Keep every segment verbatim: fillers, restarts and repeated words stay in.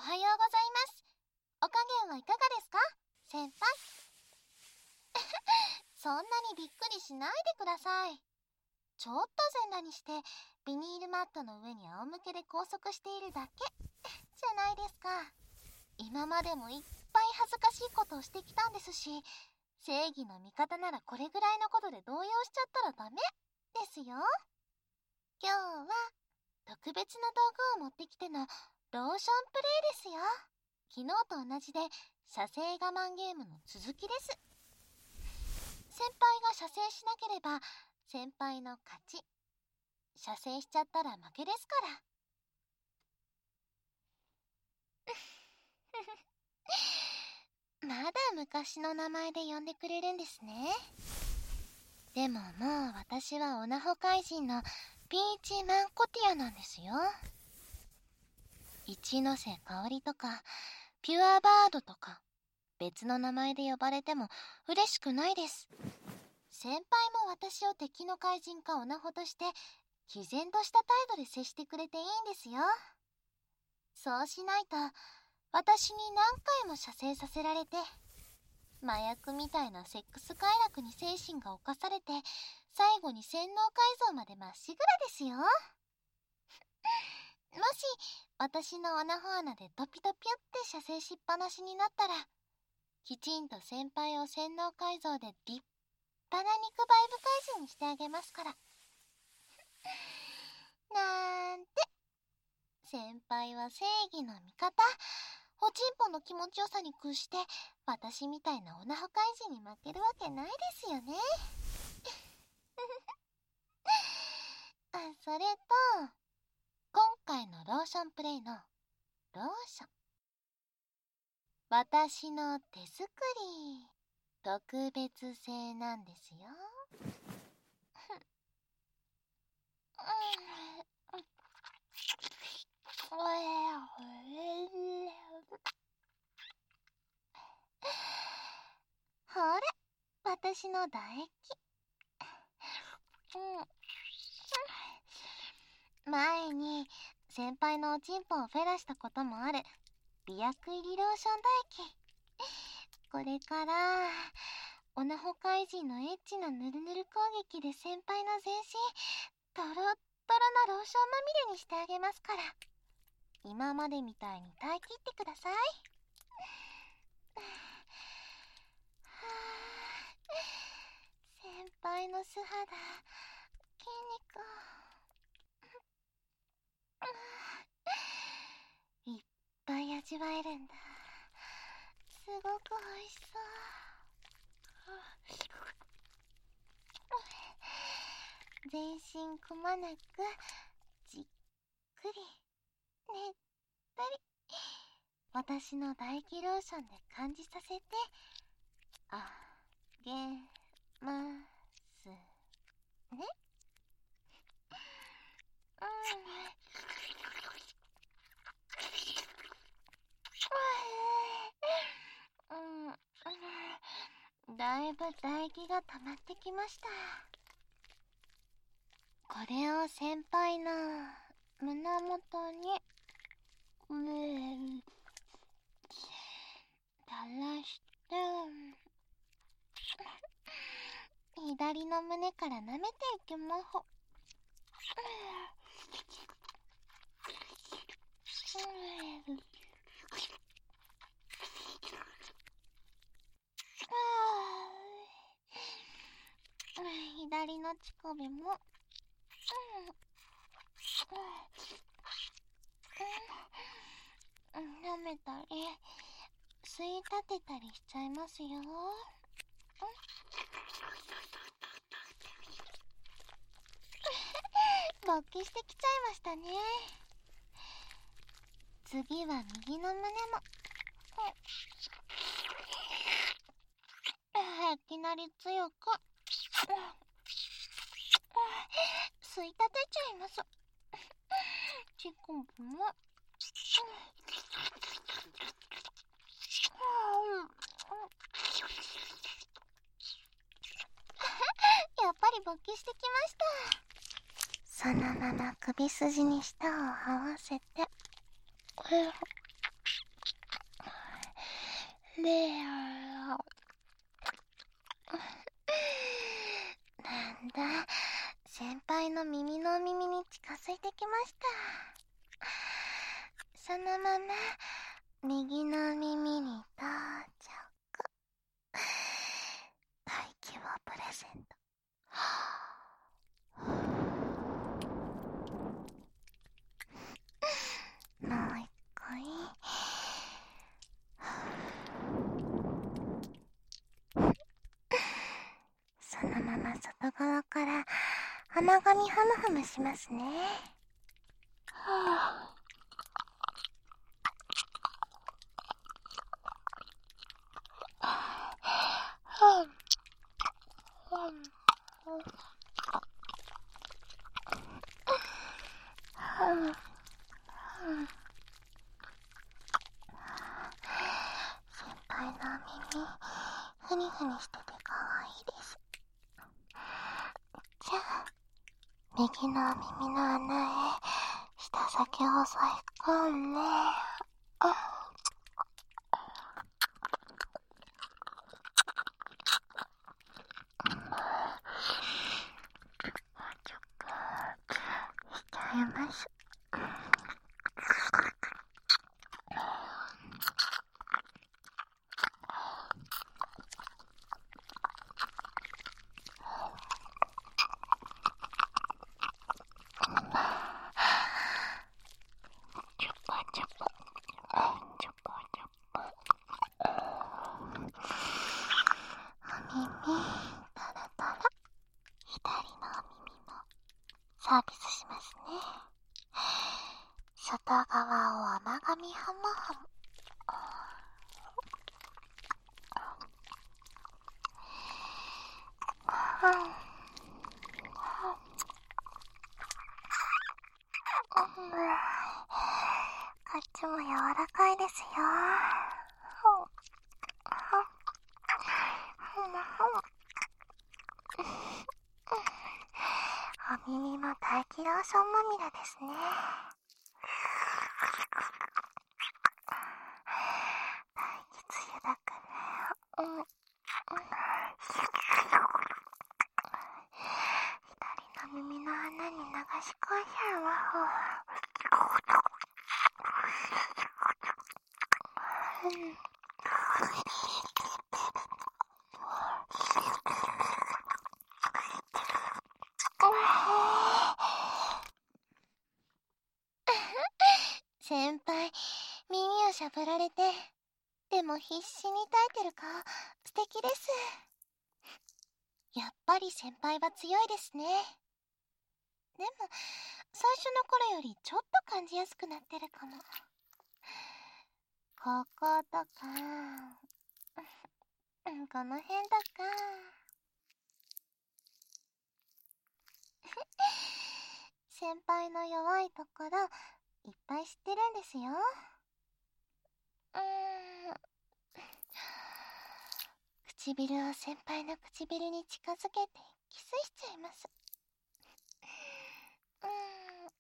はようございます。お加減はいかがですか、先輩。そんなにびっくりしないでください。ちょっと全裸にしてビニールマットの上に仰向けで拘束しているだけじゃないですか。今までもいっぱい恥ずかしいことをしてきたんですし、正義の味方ならこれぐらいのことで動揺しちゃったらダメですよ。今日は特別な道具を持ってきてのローションプレイですよ。昨日と同じで射精我慢ゲームの続きです。先輩が射精しなければ先輩の勝ち。射精しちゃったら負けですから。まだ昔の名前で呼んでくれるんですね。でももう私はオナホ怪人のピーチマンコティアなんですよ。一ノ瀬香織とかピュアバードとか別の名前で呼ばれても嬉しくないです。先輩も私を敵の怪人かオナホとして毅然とした態度で接してくれていいんですよ。そうしないと私に何回も射精させられて、麻薬みたいなセックス快楽に精神が侵されて、最後に洗脳改造までまっしぐらですよ。もし私のオナホ穴でドピドピュって射精しっぱなしになったら、きちんと先輩を洗脳改造で立派な肉バイブ怪人にしてあげますから。なんて。先輩は正義の味方。おちんぽの気持ちよさに屈して私みたいなオナホ怪人に負けるわけないですよね。あ、それと今回のローションプレイのローション、私の手作り特別製なんですよ。ほら、私の唾液。うん、前に先輩のおちんぽをフェラしたこともある美薬入りローション唾液。これからオナホ怪人のエッチなヌルヌル攻撃で先輩の全身トロットロなローションまみれにしてあげますから、今までみたいに耐え切ってください。先輩の素肌、筋肉いっぱい味わえるんだ。すごくおいしそう。全身くまなくじっくりねったり私の唾液ローションで感じさせてあげますね。うん、うん、だいぶ唾液が溜まってきました。これを先輩の胸元にうー垂らして左の胸から舐めていきます。左の乳首も舐めたり吸い立てたりしちゃいますよ。勃起してきちゃいましたね。次は右の胸もいきなり強く吸い立てちゃいます。乳首もやっぱり勃起してきました。そのまま首筋に舌を合わせてレアなんだ、先輩の耳の耳に近づいてきました。そのまま右の耳に到着。大規模プレゼント。もう一回。そのまま外側から甘噛みハムハムしますね。はぁ、はぁ、先輩の耳、ふにふにしててかわいいです。じゃあ、右の耳の穴へ舌先を押さえ込んで、あちょっとしちゃいます。チュパチュパ、チュパチュパ。お耳タラタラ。左のお耳もサービスしますね。外側を甘噛みハムハム。こっちも柔らかいですよ。お耳も大気ローションまみれですね。大気つゆだから、うん、左の耳の穴に流し込んじゃうわ。うん、先輩、耳をしゃぶられて、でも必死に耐えてる顔、素敵です。やっぱり先輩は強いですね。でも、最初の頃よりちょっと感じやすくなってるかも。こことか、この辺とか。先輩の弱いところ、いっぱい知ってるんですよ。うーん。唇を先輩の唇に近づけてキスしちゃいます。うーん。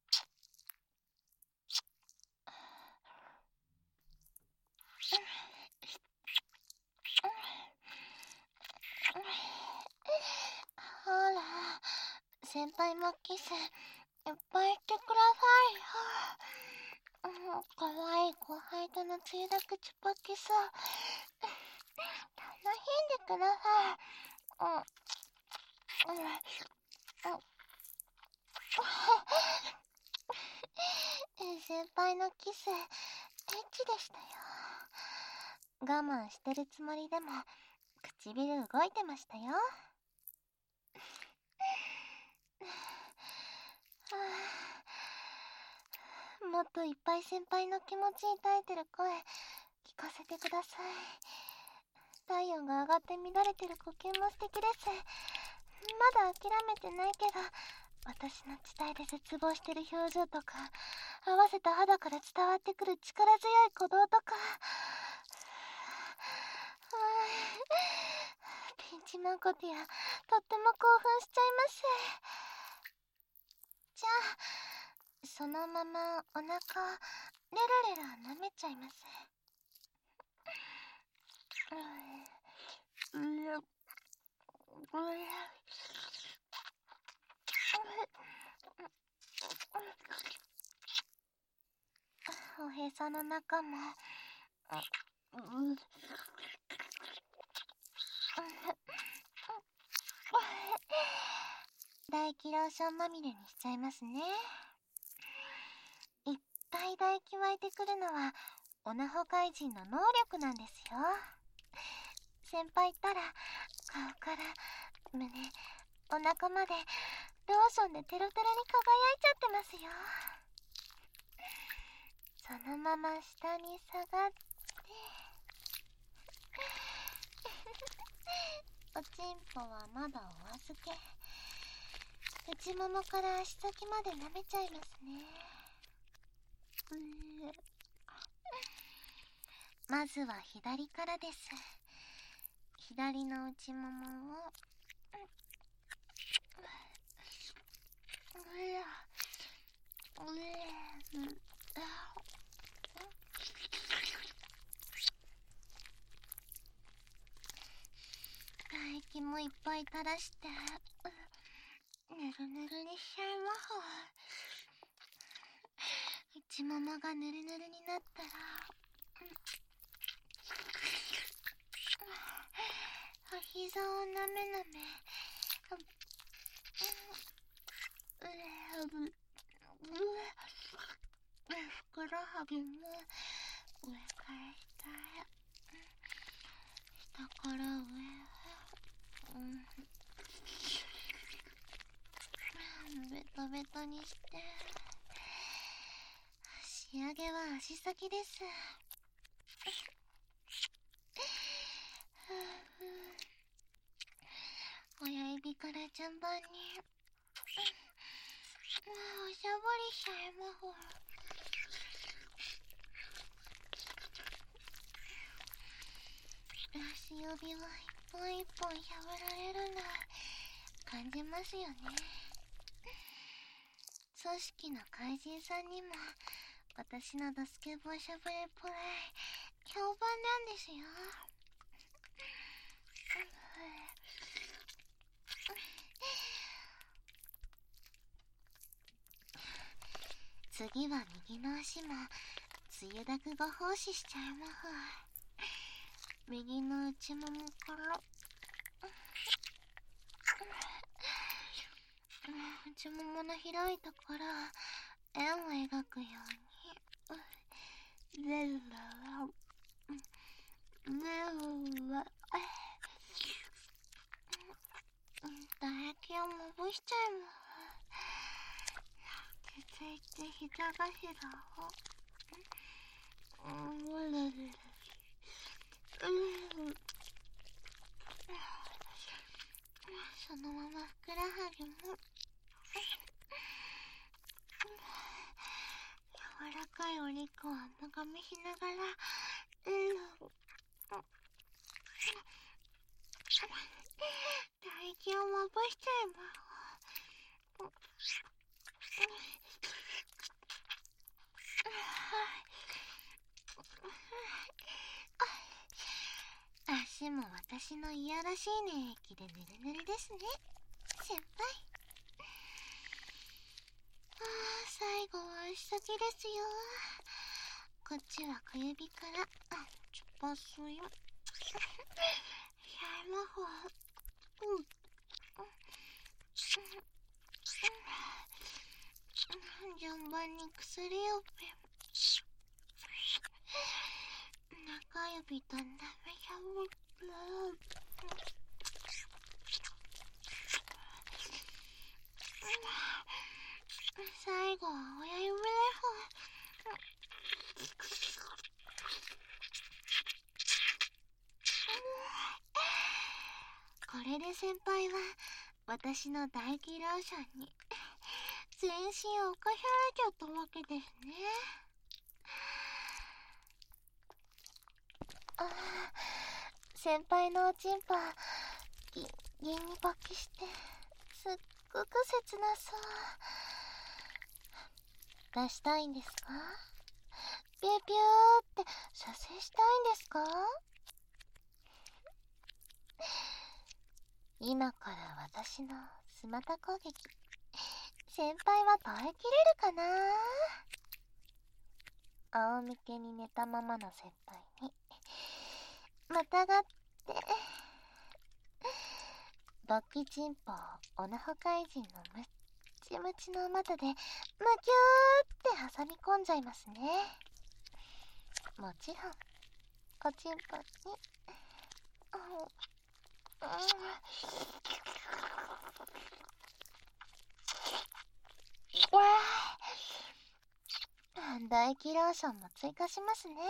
ほら、先輩もキスいっぱいしてください。うん、かわいい後輩とのつゆだくチュパキス楽しんでください。うん、うん、うん先輩のキスエッチでしたよ。我慢してるつもりでも唇動いてましたよ。もっといっぱい先輩の気持ちに耐えてる声聞かせてください。体温が上がって乱れてる呼吸も素敵です。まだ諦めてないけど、私の地帯で絶望してる表情とか、合わせた肌から伝わってくる力強い鼓動とか、ピンチマンコティア、とっても興奮しちゃいます。じゃあ、そのままお腹、レラレラ舐めちゃいます。 おへその中も唾液ローションまみれにしちゃいますね。いっぱい唾液湧いてくるのはオナホ怪人の能力なんですよ。先輩ったら顔から胸、お腹までローションでテロテロに輝いちゃってますよ。そのまま下に下がっておちんぽはまだお預け。内ももから足先まで舐めちゃいますね。まずは左からです。左の内ももを唾液もいっぱい垂らしてぬるぬるにしちゃいまほ。内ももがぬるぬるになったらお膝をなめなめふくらはぎも上から下へ下から上へ、うん、ベトベトにして仕上げは足先です。親指から順番におしゃぶりしちゃいまほ。足指は一本一本しゃぶられるの感じますよね。組織の怪人さんにも私のドスケボーしゃぶれプレイ評判なんですよ。次は右の足もつゆだくご奉仕しちゃいまふ。右の内ももから内ももの開いたから円を描くようにゼルラゼルラ唾液をまぶしちゃいまふ。続いて膝頭をそのままふくらはぎも柔らかいお肉を甘噛みしながら唾液をまぶしちゃいまふ。足も私のいやらしい粘液でぬるぬるですね、先輩。ああ、最後は足先ですよ。こっちは小指からチュパスよ。シャイマホうん。順番に薬をペン。中指と舐めしゃぶる。最後は親指でこれで先輩は私の唾液ローションに全身を侵されちゃったわけですね。ああ、先輩のおちんぽぎ銀に勃起してすっごく切なそう。出したいんですか？ピューピューって射精したいんですか？ 今から私のスマタ攻撃、先輩は耐えきれるかな。仰向けに寝たままの先輩にまたがって勃起チンポをオナホ怪人のムッチムチの股でムキューって挟み込んじゃいますね。もちろんおちんぽに、うんうん、唾液ローションも追加しますね。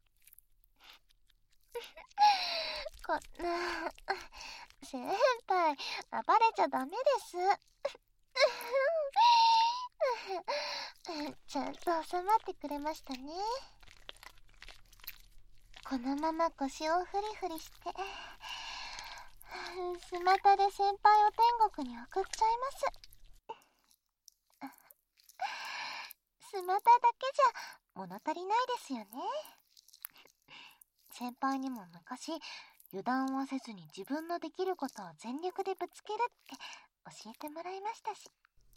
こんな先輩、暴れちゃダメです。ちゃんと収まってくれましたね。このまま腰をフリフリしてスマタで先輩を天国に送っちゃいます。スマタだけじゃ物足りないですよね。先輩にも昔油断はせずに自分のできることを全力でぶつけるって教えてもらいましたし。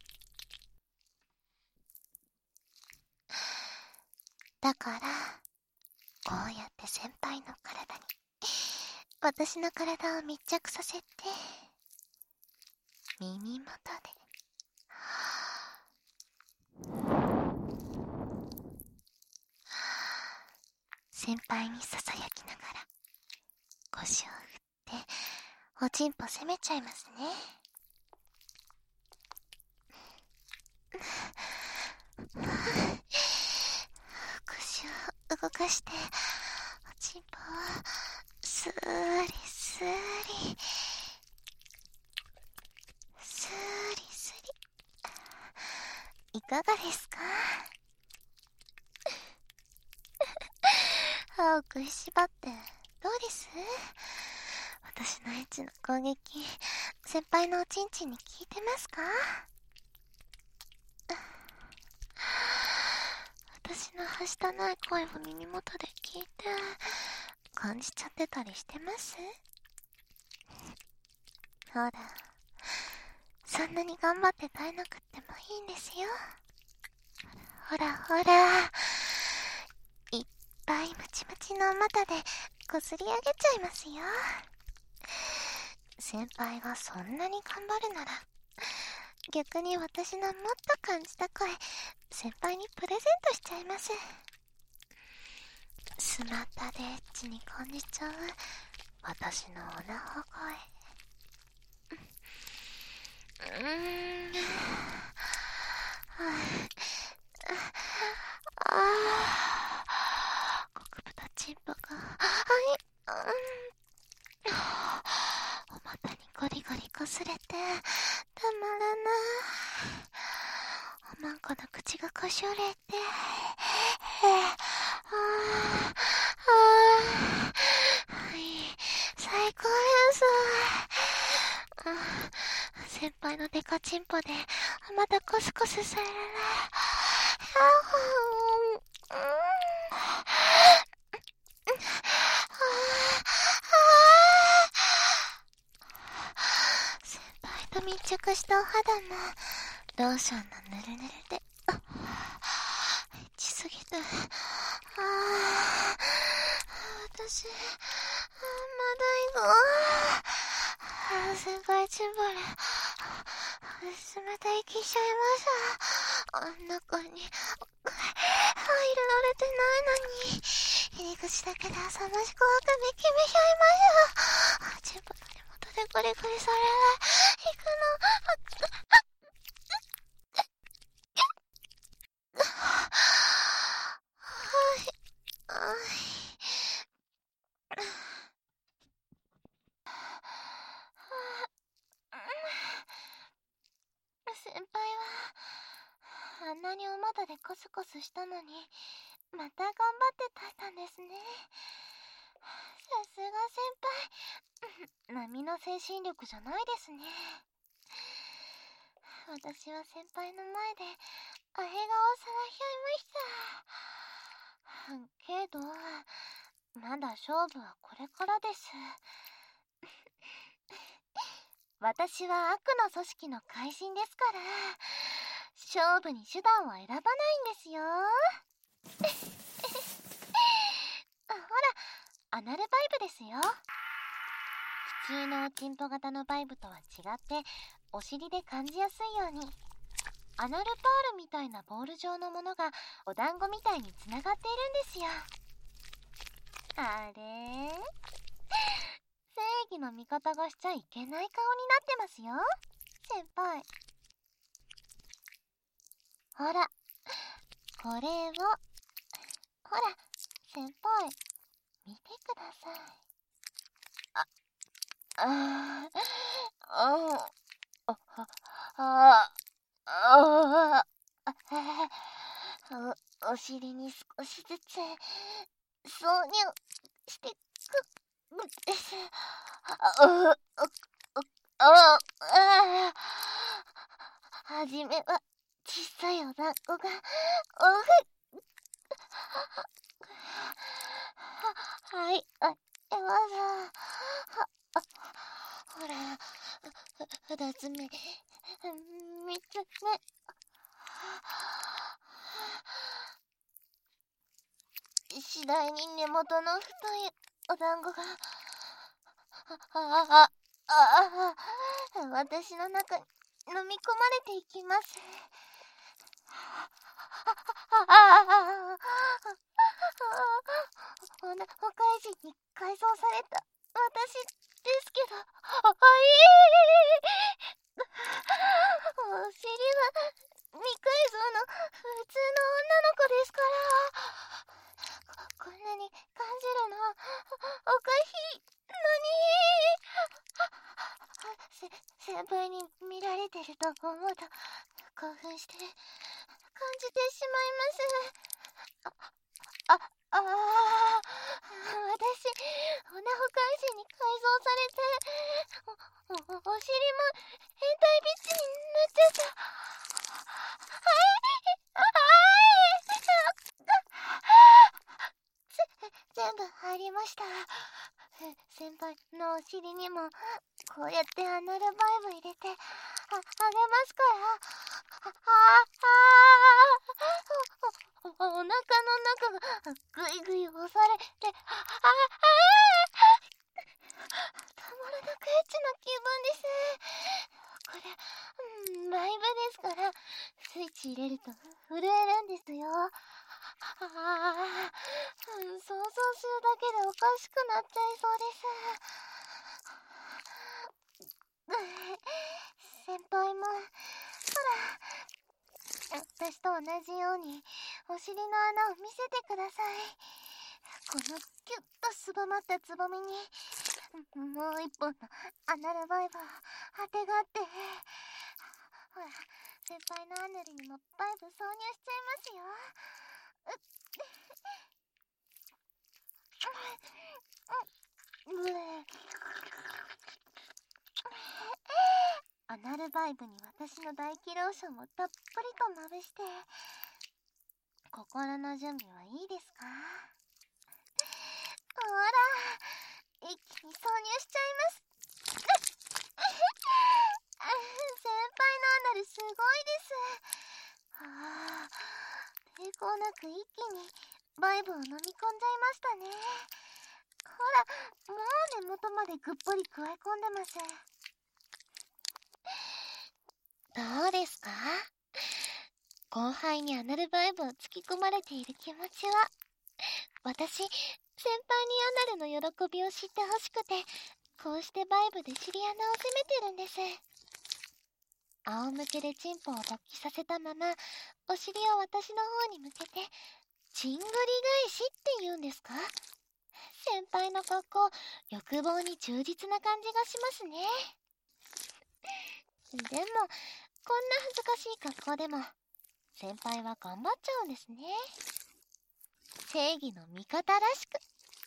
だからこうやって先輩の体に私の体を密着させて耳元で先輩にささやきながら腰を振っておちんぽ攻めちゃいますね。腰を動かしておちんぽをスーリスーリスーリスリ、いかがですか？歯を食いしばってどうです？私のエッチな攻撃、先輩のおちんちんに効いてますか？私のはしたない声を耳元で聞いて感じちゃってたりしてます？ほら、そんなに頑張って耐えなくってもいいんですよ。ほらほら、いっぱいムチムチのお股でこすり上げちゃいますよ。先輩がそんなに頑張るなら逆に私のもっと感じた声先輩にプレゼントしちゃいます。スマタでエッチに感じちゃう私のオナホ声。うーん、ああ、極豚チンポがはい、うん、お股にゴリゴリこすれてたまらない。おまんこの口がこしょれて、あああ、最高です。先輩のデカチンポでまたコスコスされる。先輩と密着したお肌もローションのぬるぬるでエッチすぎて、ああ、私まだ行こう。先輩チンボレ私また息しちゃいました。あんな子に入れられてないのに入り口だけで浅ましくわかめきめちゃいました。チンポの根元でゴリゴリされない行くの。先輩はあんなにお股でコスコスしたのにまた頑張って耐えたんですね。さすが先輩波の精神力じゃないですね。私は先輩の前でアヘ顔さらしちゃいました。けどまだ勝負はこれからです。 私は悪の組織の怪人ですから、勝負に手段は選ばないんですよ。あ、ほら、アナルバイブですよ。普通のおちんぽ型のバイブとは違って、お尻で感じやすいように、アナルパールみたいなボール状のものがお団子みたいにつながっているんですよ。あれ、正義の味方がしちゃいけない顔になってますよ、先輩。ほら、これを、ほら、先輩、見てください。あ、あー、あー、あ、あ、ああ、お、お尻に少しずつ挿入してくるんです。あ、あ、あ、はじめは小さいお団子が、おふ、はい、あ、まず、ほら、二つ目、三つ目。次第に根元の太いお団子が、ああ、ああ、私の中に飲み込まれていきます。ああ、おな、お怪人に改造された私ですけど、あいお尻は未改造の普通の女の子ですから、こ、こんなに感じるのおかしいのに。せ、先輩に見られてると思うと興奮して感じてしまいます。あ、あ、ああ、私、オナホ怪人に改造されて、お、お、お尻も変態ビッチになっちゃった。はい、あ、はい、ぜ、全部入りました。先輩のお尻にも、こうやってアナルバイブ入れて、あ、あげますから。あ、あ、あ、お、お腹の中がぐいぐい押されて、あ、あ、たまらなくエッチな気分です。これ、うん、ライブですから、スイッチ入れると震えるんですよ。ああ、うん、想像するだけでおかしくなっちゃいそうです。先輩も、ほら、私と同じようにお尻の穴を見せてください。このキュッとすぼまったつぼみにもう一本のアナルバイブをあてがって、ほら、先輩のアナルにもバイブ挿入しちゃいますよ。アナルバイブに私の大気ローションをたっぷりとまぶして、心の準備はいいですか？ほら、一気に挿入しちゃいます。先輩のアナルすごいです。はあ、抵抗なく一気にバイブを飲み込んじゃいましたね。ほら、もう根元までぐっぽり加え込んでます。どうですか？後輩にアナルバイブを突き込まれている気持ちは。私、先輩にアナルの喜びを知ってほしくて、こうしてバイブで尻穴を攻めてるんです。仰向けでチンポを勃起させたまま、お尻を私の方に向けて、チングリ返しって言うんですか？先輩の格好、欲望に忠実な感じがしますね。でも、こんな恥ずかしい格好でも、先輩は頑張っちゃうんですね。正義の味方らしく。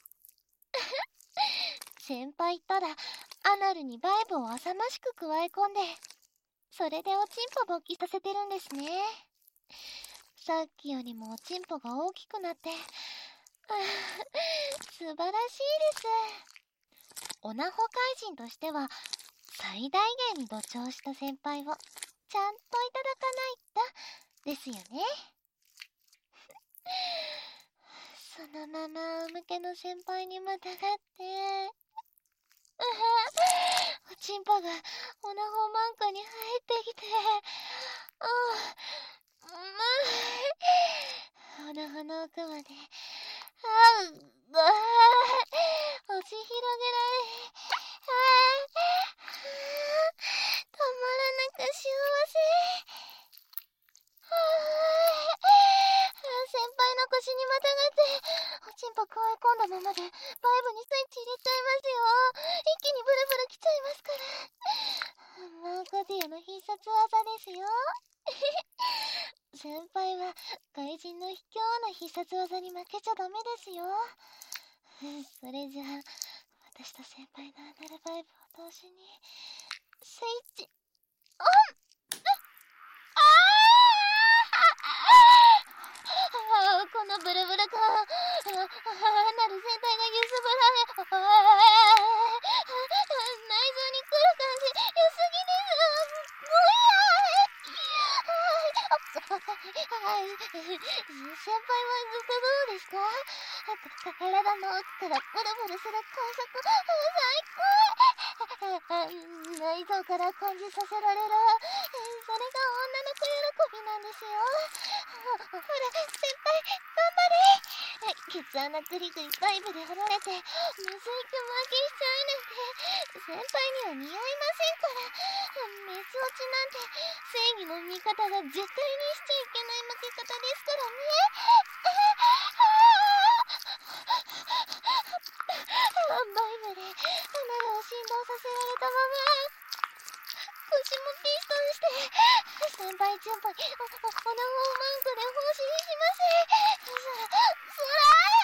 先輩ったら、アナルにバイブを浅ましく加え込んで、それでおちんぽ勃起させてるんですね。さっきよりもおちんぽが大きくなって、素晴らしいです。オナホ怪人としては、 最大限に同調した先輩をちゃんといただかないとですよね。そのまま仰向けの先輩にまたがって、うはおちんぽがオナホマンカに入ってきて、ああ、うまい。オナホの奥まで、あう、ああ、押し広げられ、ああ、たまらなく幸せ。はあ、先輩の腰にまたがって、おちんぽくわえ込んだままで、バイブにスイッチ入れちゃいますよ。一気にブルブル来ちゃいますから。マーコディオの必殺技ですよ。先輩は怪人の卑怯な必殺技に負けちゃダメですよ。それじゃあ、私と先輩のアナルバイブを同時に、スイッチ、オン！ああ、このブルブル感、ああ、なる全体が揺すぶられ、ああ、内臓に来る感じ、良すぎです。もういや、はい、先輩はずっとどうですか？体の奥からブルブルする感触、最高！内臓から感じさせられる、それが女の子喜びなんですよ。ほら、先輩、頑張れ！ケツ穴グリグリバイブで掘られて、むずいく負けしちゃうなんて、先輩には似合いませんから。メス落ちなんて、正義の味方が絶対にしちゃいけない負け方ですからね。バイブで、鼻を振動させられたまま、腰もピストンして、先輩チュンポに、お、お、オナホーマンクで放心しません。そら、そら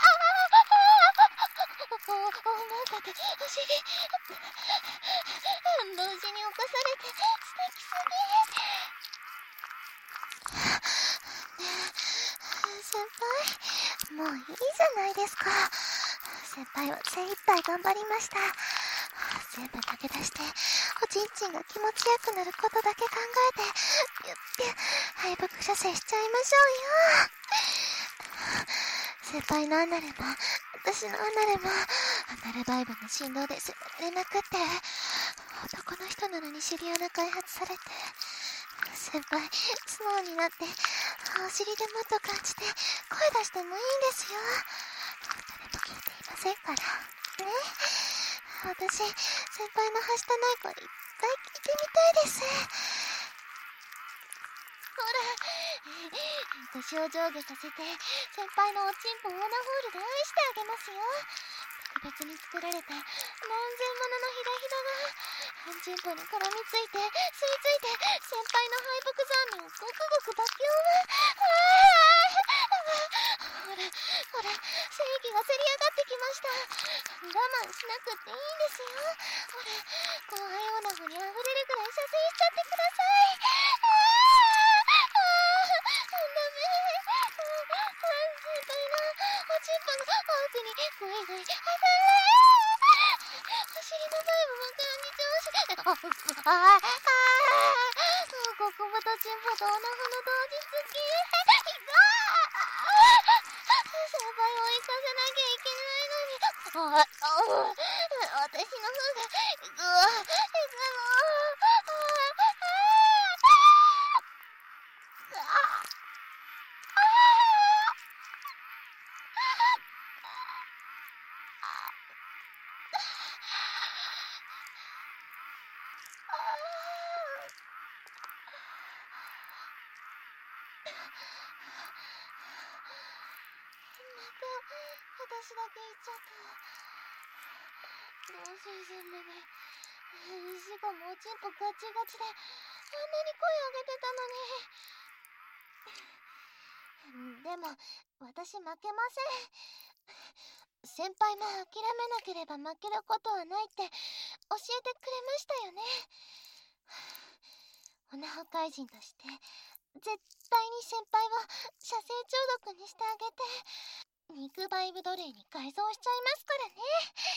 ー、お、お、なんだって、お尻、同時に起こされて、素敵すぎ。ねえ、先輩、もういいじゃないですか。先輩は精一杯頑張りました。全部投げ出して、おちんちんが気持ちよくなることだけ考えて、ピュッピュッ、敗北射精しちゃいましょうよ。先輩のアナルも、私のアナルも、アナルバイブの振動で迫られまくって、男の人なのにシリアナ開発されて、先輩、素直になって、お尻でもっと感じて、声出してもいいんですよ。誰も聞いていませんから。ね。私、先輩のはしたない声いっぱい聞いてみたいです。ほら、腰を上下させて、先輩のおちんぽオーナホールで愛してあげますよ。特別に作られた何千もののひだひだが、おちんぽに絡みついて、吸い付いて、先輩の敗北残念をごくごく爆音は、ほら、ほら、正義がせり上がってきました。我慢しなくっていいんですよ。ほら、後輩オナホに溢れるくらい射精しちゃってください。ああ、ダメ。先輩のおちんぽが奥にぐいぐい当たる。お尻のバイブも感じてほしい。ああ、ああ、極太チンポとオナホの同時付き。先輩を追いかせなきゃいけないのに。ああ、私の方が、ぐわ、いくの。私だけ言っちゃった。どうせ全部で。しかもおちんぽガチガチで、あんなに声上げてたのに。でも、私負けません。先輩も諦めなければ負けることはないって教えてくれましたよね。オナホ怪人として、絶対に先輩を射精中毒にしてあげて、肉バイブ奴隷に改造しちゃいますからね。